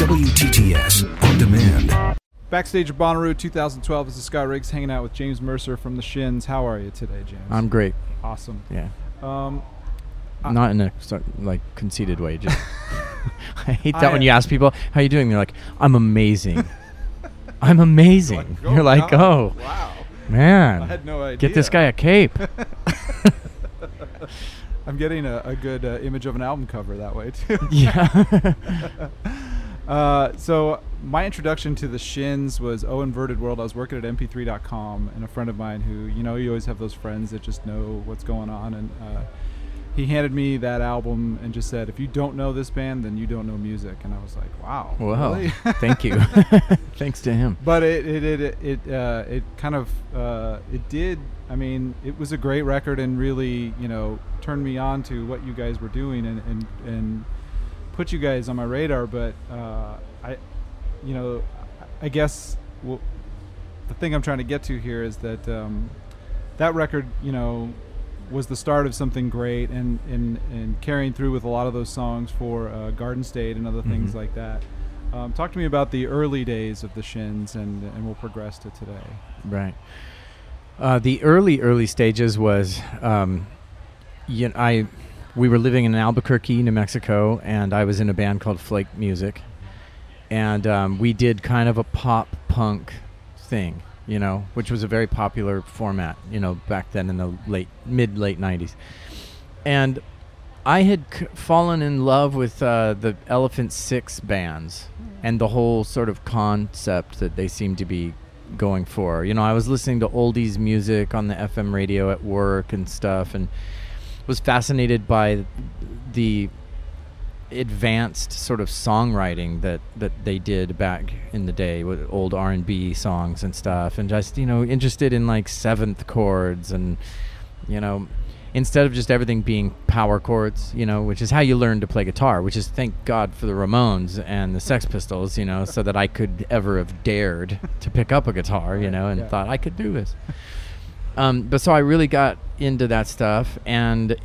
WTTS On Demand. Backstage at Bonnaroo 2012, this is Scott Riggs hanging out with James Mercer from the Shins. How are you today, James? I'm great. Awesome. Yeah. Not in a conceited way. Just I hate that when you ask people, how you doing? They're like, I'm amazing. I'm amazing. You're like, oh, wow. Man. I had no idea. Get this guy a cape. I'm getting a good image of an album cover that way, too. Yeah. So my introduction to the Shins was Inverted World. I was working at mp3.com, and a friend of mine who, you always have those friends that just know what's going on, and he handed me that album and just said, if you don't know this band, then you don't know music. And I was like, wow. Really? Thank you. Thanks to him. But it kind of it did. I mean, it was a great record, and really, turned me on to what you guys were doing, and put you guys on my radar. But I guess the thing I'm trying to get to here is that that record, was the start of something great, and carrying through with a lot of those songs for Garden State and other things like that. Talk to me about the early days of the Shins, and we'll progress to today. Right. The early stages was, we were living in Albuquerque, New Mexico, and I was in a band called Flake Music, and we did kind of a pop punk thing, which was a very popular format, back then in the mid-late 90s. And I had fallen in love with the Elephant Six bands and the whole sort of concept that they seemed to be going for. I was listening to oldies music on the FM radio at work and stuff, and was fascinated by the advanced sort of songwriting that they did back in the day with old R&B songs and stuff, and just interested in like seventh chords, and instead of just everything being power chords, which is how you learn to play guitar, which is thank God for the Ramones and the Sex Pistols, so that I could ever have dared to pick up a guitar, and thought I could do this. But so I really got into that stuff, and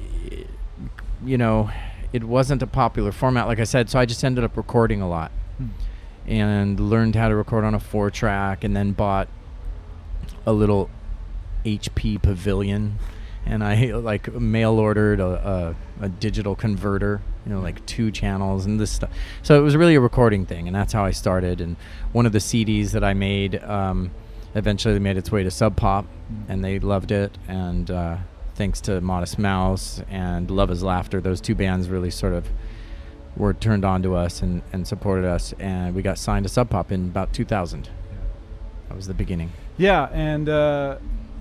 it wasn't a popular format, like I said, so I just ended up recording a lot and learned how to record on a 4-track, and then bought a little HP Pavilion, and I mail ordered a digital converter, like 2 channels and this stuff. So it was really a recording thing, and that's how I started. And one of the CDs that I made eventually made its way to Sub Pop, and they loved it, and thanks to Modest Mouse and Love Is Laughter, those 2 bands really sort of were turned on to us and supported us, and we got signed to Sub Pop in about 2000. That was the beginning. Yeah, and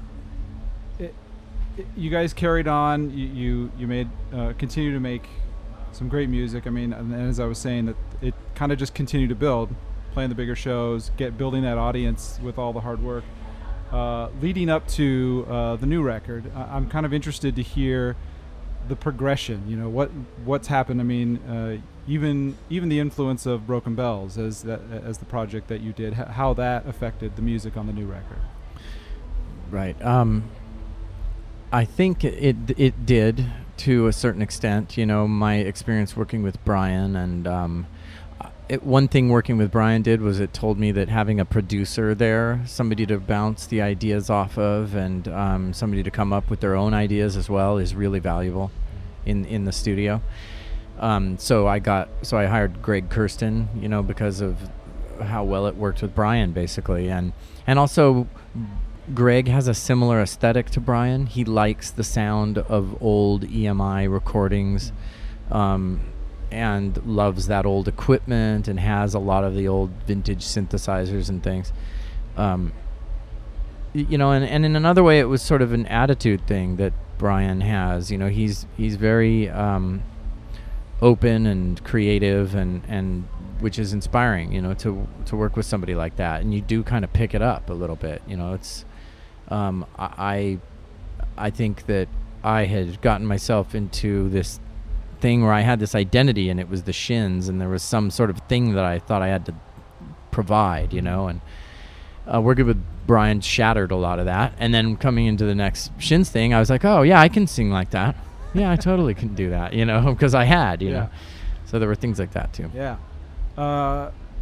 you guys carried on. You made continue to make some great music. I mean, and as I was saying, that it kind of just continued to build, playing the bigger shows, building that audience with all the hard work. Leading up to the new record, I'm kind of interested to hear the progression. What's happened. I mean, even the influence of Broken Bells as the project that you did, how that affected the music on the new record. Right. I think it did to a certain extent. My experience working with Brian, and one thing working with Brian did was it told me that having a producer there, somebody to bounce the ideas off of, and somebody to come up with their own ideas as well, is really valuable in the studio. So I hired Greg Kirsten, because of how well it worked with Brian, basically, and also Greg has a similar aesthetic to Brian. He likes the sound of old EMI recordings. And loves that old equipment, and has a lot of the old vintage synthesizers and things. And in another way, it was sort of an attitude thing that Brian has. He's very open and creative, and which is inspiring, to work with somebody like that. And you do kind of pick it up a little bit. It's I think that I had gotten myself into this thing where I had this identity, and it was the Shins, and there was some sort of thing that I thought I had to provide, and working with Brian shattered a lot of that. And then coming into the next Shins thing, I was like, oh yeah, I can sing like that. Yeah, I totally can do that, because I had, know. So there were things like that too. Yeah.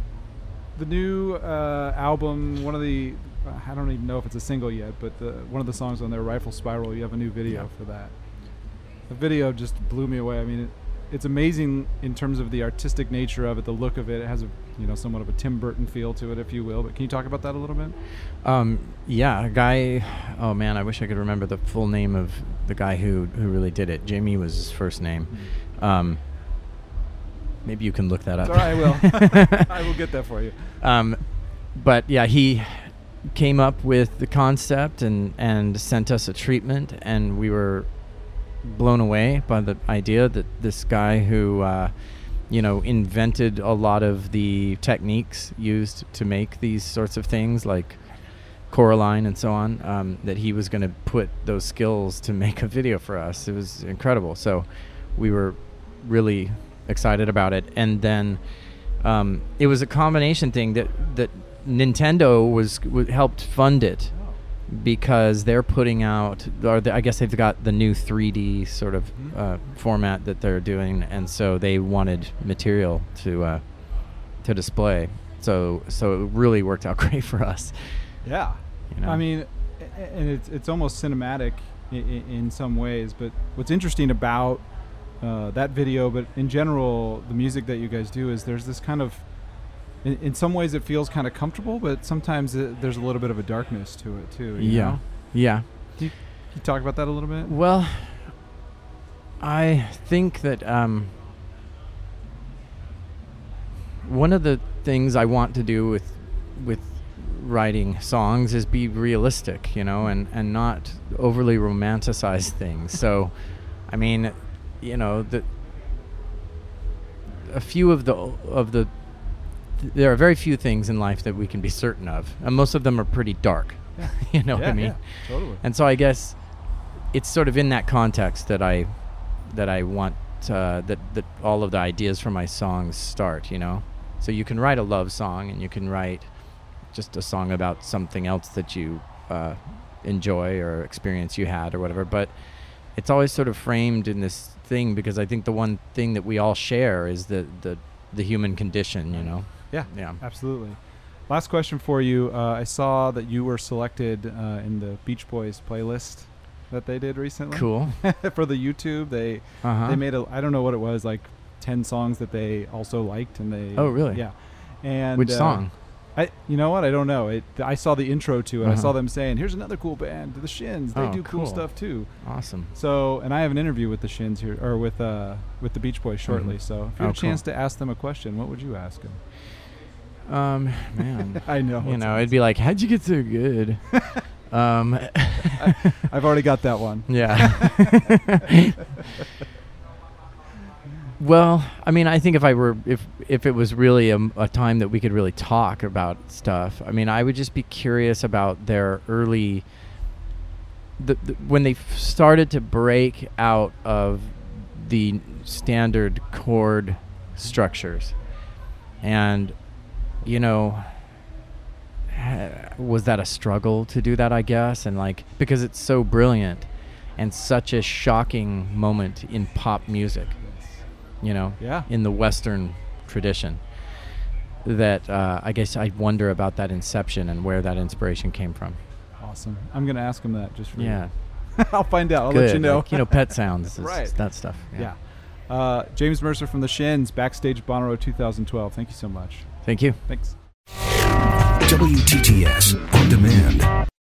the new album, one of the, I don't even know if it's a single yet, but one of the songs on there, Rifle Spiral, you have a new video for that. The video just blew me away. I mean, it's amazing in terms of the artistic nature of it, the look of it. It has somewhat of a Tim Burton feel to it, if you will. But can you talk about that a little bit? Yeah, a guy. Oh man, I wish I could remember the full name of the guy who really did it. Jamie was his first name. Maybe you can look that up. All right, I will. I will get that for you. But yeah, he came up with the concept and sent us a treatment, and we were blown away by the idea that this guy who invented a lot of the techniques used to make these sorts of things like Coraline and so on, that he was going to put those skills to make a video for us. It was incredible. So we were really excited about it. And then it was a combination thing that Nintendo helped fund it, because they're putting out, I guess they've got the new 3D sort of format that they're doing, and so they wanted material to display. So it really worked out great for us. Yeah, I mean, and it's almost cinematic in some ways. But what's interesting about that video, but in general, the music that you guys do, is there's this kind of, in some ways it feels kind of comfortable, but sometimes there's a little bit of a darkness to it too. You know? Yeah. Can you talk about that a little bit? Well, I think that one of the things I want to do with writing songs is be realistic, and not overly romanticize things. So, I mean, a few of the there are very few things in life that we can be certain of, and most of them are pretty dark. You know what I mean? Yeah, totally. And so I guess it's sort of in that context that I want that all of the ideas for my songs start. So you can write a love song, and you can write just a song about something else that you enjoy or experience you had or whatever. But it's always sort of framed in this thing, because I think the one thing that we all share is the human condition. Yeah, absolutely. Last question for you. I saw that you were selected in the Beach Boys playlist that they did recently. Cool. For the YouTube, they made I don't know what it was, like 10 songs that they also liked, and they. Oh, really? Yeah. And which song? You know what? I don't know. I saw the intro to it. I saw them saying, "Here's another cool band, the Shins. They do cool stuff too." Awesome. So, and I have an interview with the Shins here, or with the Beach Boys shortly. So, if you had a chance to ask them a question, what would you ask them? Man, I know. It'd be like, how'd you get so good? I've already got that one. Yeah. Well, I mean, I think if it was really a time that we could really talk about stuff, I mean, I would just be curious about their early, when they started to break out of the standard chord structures, and was that a struggle to do that, I guess? And because it's so brilliant and such a shocking moment in pop music, in the Western tradition, that I guess I wonder about that inception and where that inspiration came from. Awesome. I'm going to ask him that just for you. I'll find out. I'll Good. let you know. Pet Sounds, right. That stuff. Yeah. James Mercer from the Shins, Backstage Bonnaroo 2012. Thank you so much. Thank you. Thanks. WTTS On Demand.